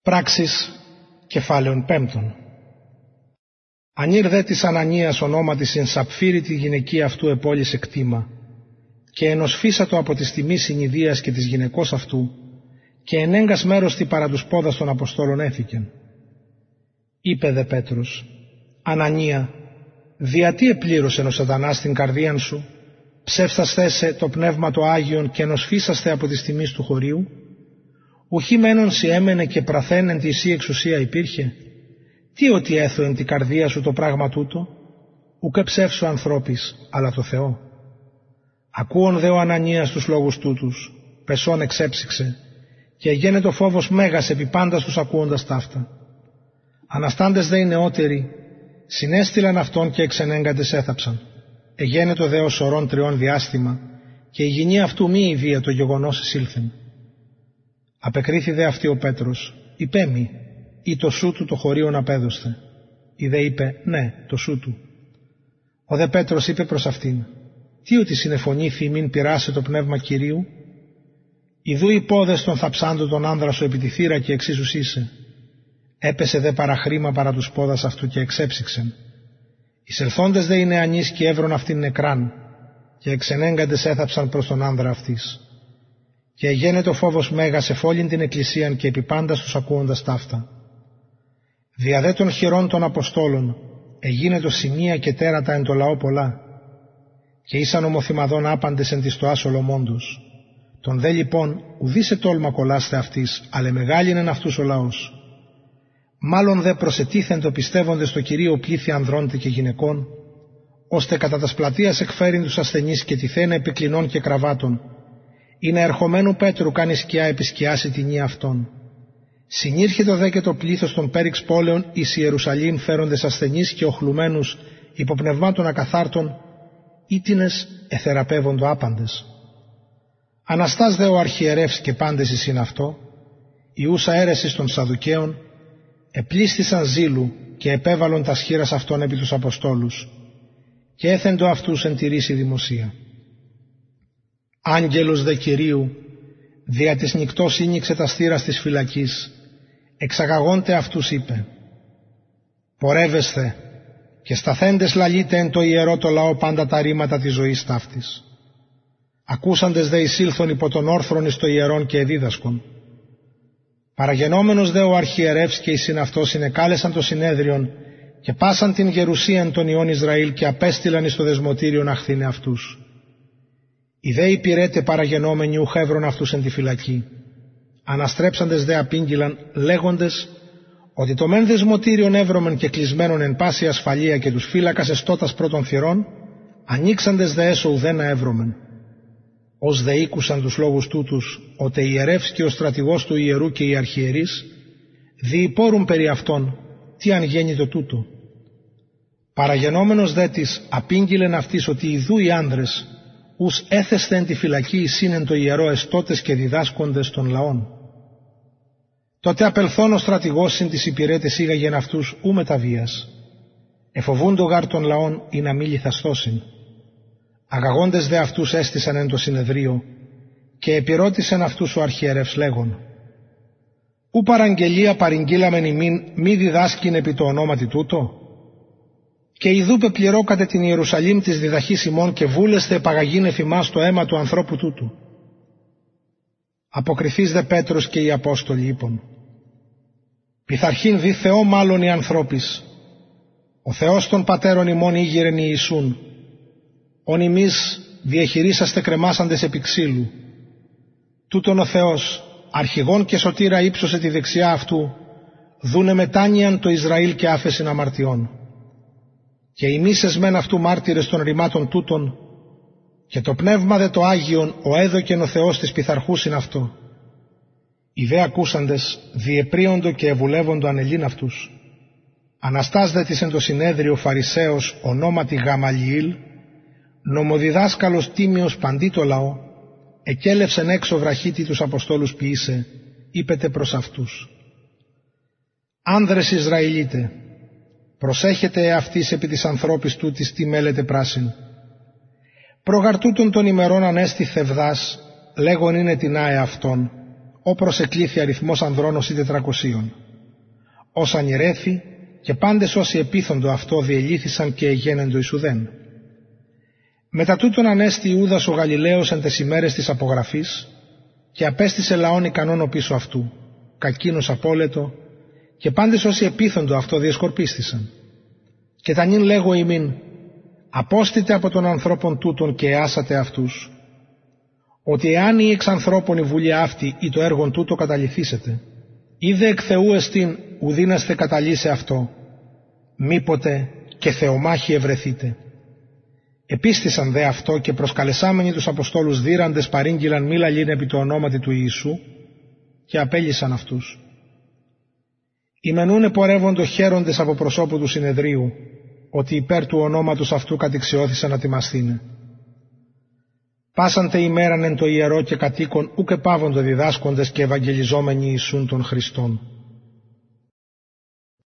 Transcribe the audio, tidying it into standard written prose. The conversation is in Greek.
Πράξεις κεφάλαιον 5. Ανήρ δε της Ανανίας ονόματις εν Σαπφύρη τη γυναική αυτού επόλυσε κτήμα, και ενοσφίσατο από της τιμής συνειδίας και της γυναικός αυτού, και ενέγκας μέρος τη παρά τους πόδας των Αποστόλων έφηκεν. Είπε δε Πέτρος, Ανανία, διατί επλήρωσεν ο σατανάς την καρδίαν σου, ψεύστασθέσε το πνεύμα το Άγιον και ενοσφίσαστε από της τιμής του χωρίου, ουχή μένον σι έμενε και πραθέν εν τη σύ εξουσία υπήρχε, τι ότι έθω εν τη καρδία σου το πράγμα τούτο, ουκ ψεύσου ανθρώπης, αλλά το Θεό. Ακούων δε ο Ανανίας τους λόγους τούτους, πεσόν εξέψυξε, και εγένετο φόβος μέγας επί πάντας τους ακούοντας ταύτα. Αναστάντες δε οι νεότεροι, συνέστειλαν αυτόν και εξενέγκαντες έθαψαν. Εγένετο δε ο σωρών 3 διάστημα, και η γυνή αυτού μη η βία το γεγονός εισήλθεν. Απεκρίθη δε αυτή ο Πέτρος, είπε μη, ή το σου του το χωρίον απέδωστε. Η δε είπε, ναι, το σου του. Ο δε Πέτρος είπε προς αυτήν, τι ότι συνεφωνήθη μην πειράσε το πνεύμα Κυρίου, ιδού οι πόδες των θαψάντων τον άνδρα σου επί τη θύρα και εξίσους είσαι. Έπεσε δε παραχρήμα παρά τους πόδας αυτού και εξέψυξεν. Εισελθόντες δε οι νεανείς και έβρον αυτήν νεκράν, και εξενέγκαντες έθαψαν προς τον άνδρα αυτής. Και εγένετο φόβος μέγας εφόλην την εκκλησίαν και επί πάντας τους ακούοντας ταύτα. Δια δε των χειρών των Αποστόλων εγίνετο σημεία και τέρατα εν το λαό πολλά, και ήσαν ομοθυμαδών άπαντες εν της τοάς Σολομώντος. Τον δε λοιπόν ουδήσε τόλμα κολλάστε αυτής, αλλά μεγάλην εν αυτούς ο λαός. Μάλλον δε προσετίθεντο πιστεύοντες στο Κυρίο πλήθη ανδρώντε και γυναικών, ώστε κατά τας πλατείας εκφέρειν τους ασθενείς και τυθένε επικλινών και κραβάτων, είναι ερχομένου Πέτρου κάνει σκιά επισκιάσει την ία αυτών. Συνήρχετο δε και το πλήθος των πέριξ πόλεων εις Ιερουσαλήμ φέροντες ασθενείς και οχλουμένους υποπνευμάτων ακαθάρτων, ήτινες εθεραπεύοντο άπαντες. Αναστάς δε ο αρχιερεύς και πάντες εισήν αυτό, ιούσα αίρεσης των Σαδουκαίων, επλήστησαν ζήλου και επέβαλον τας χείρας αυτών επί τους Αποστόλους, και έθεντο αυτούς εν τη ρίση δημοσία. Άγγελος δε Κυρίου, δια της νυκτός ήνιξε τα στήρας της φυλακής, εξαγαγόντε αυτούς είπε, πορεύεσθε και σταθέντες λαλείτε εν το ιερό το λαό πάντα τα ρήματα της ζωής ταύτης. Ακούσαντες δε εισήλθον υπό τον όρθρον εις το ιερόν και εδίδασκον. Παραγενόμενος δε ο αρχιερεύς και οι συναυτός συνεκάλεσαν το συνέδριον και πάσαν την γερουσίαν των ιών Ισραήλ και απέστειλαν εις το δεσμοτήριον αχθήνε αυτούς. Οι δε υπηρέτε παραγενόμενοι ουχεύρων αυτούς εν τη φυλακή. Αναστρέψαντες δε απήγγειλαν λέγοντες ότι το μεν δεσμοτήριον εύρωμεν και κλεισμένον εν πάση ασφαλεία και τους φύλακας εστώτας πρώτων θυρών, ανοίξαντες δε έσω ουδένα εύρωμεν. Ως δε ήκουσαν τους λόγους τούτους, οτε ιερεύς και ο στρατηγός του ιερού και οι αρχιερείς, διυπόρουν περί αυτών, τι αν γέννητο τούτο. Παραγενόμενος δε της απήγγειλεν αυτής ότι ιδού οι άνδρες, ους έθεστε εν τη φυλακή εισήν εν το ιερό εστώτες και διδάσκοντες των λαών. Τότε απελθόν ο στρατηγός συν τις υπηρέτες ήγαγεν αυτούς ου μεταβίας. Εφοβούντο γάρ των λαών ή να μη λιθασθώσιν. Αγαγόντες δε αυτούς έστησαν εν το συνεδρίο και επιρώτησεν αυτούς ο αρχιερεύς λέγον, ου παραγγελία παρηγγείλαμεν ημίν μη διδάσκειν επί το ονόματι τούτο. Και ιδού πεπληρώκατε την Ιερουσαλήμ της διδαχής ημών και βούλεστε επαγαγήν εφημάς το αίμα του ανθρώπου τούτου. Αποκριθείς δε Πέτρος και οι Απόστολοι είπων, πειθαρχήν δι Θεό μάλλον οι ανθρώπης, ο Θεός των πατέρων ημών ήγηρεν Ιησούν, ον ημείς διεχειρίσαστε κρεμάσαντες επί ξύλου. Τούτον ο Θεός, αρχηγόν και σωτήρα ύψωσε τη δεξιά αυτού, δούνε μετάνοιαν το Ισραήλ και άφεσιν αμαρτιών. Και ημείς εσμέν αυτού μάρτυρες των ρημάτων τούτων, και το πνεύμα δε το Άγιον ο έδωκεν ο Θεός της πειθαρχούσιν αυτό. Οι δε ακούσαντες διεπρίοντο και ευουλεύοντο ανελήν αυτούς. Αναστάς δε της εν το συνέδριο Φαρισαίος ονόματι Γαμαλιήλ, νομοδιδάσκαλος τίμιος παντί το λαό, εκέλευσεν έξω βραχίτη τους Αποστόλους ποιήσε, είπετε προς αυτούς. Άνδρες Ισραηλίτε, προσέχετε εαυτής επί της ανθρώπης τούτης τι μέλετε πράσιν. Προγαρτούτων των ημερών ανέστη θευδάς, λέγον είναι την άε αυτόν, ό προσεκλήθη αριθμός ανδρών ως 400. Ως ανηρέθη και πάντες όσοι επίθοντο αυτό διελύθησαν και εγένεντο εις ουδέν. Μετά τούτον ανέστη Ιούδας ο Γαλιλαίος εν τες ημέρες της απογραφής και απέστησε λαόν ικανόν οπίσω αυτού, κακίνος απόλετο, και πάντες όσοι επίθοντο αυτό διεσκορπίστησαν. Και τα νυν λέγω ημίν, απόστητε από των ανθρώπων τούτων και εάσατε αυτούς, ότι εάν ή εξ ανθρώπων η βουλία αυτή ή το έργον τούτο καταλυθήσετε, είδε εκ Θεού εστίν ουδίναστε καταλύσε αυτό, μήποτε και θεομάχοι ευρεθείτε. Επίστησαν δε αυτό και προσκαλεσάμενοι τους Αποστόλους δίραντες παρήγγειλαν μη λαλήν επί το ονόματι του Ιησού και απέλυσαν αυτούς. Οι μενούνε πορεύοντο χαίροντες από προσώπου του συνεδρίου, ότι υπέρ του ονόματος αυτού κατηξιώθησαν να τιμασθήνε. Πάσαντε ημέραν εν το ιερό και κατοίκον ούκ επάβοντο διδάσκοντες και ευαγγελιζόμενοι Ιησούν των Χριστών.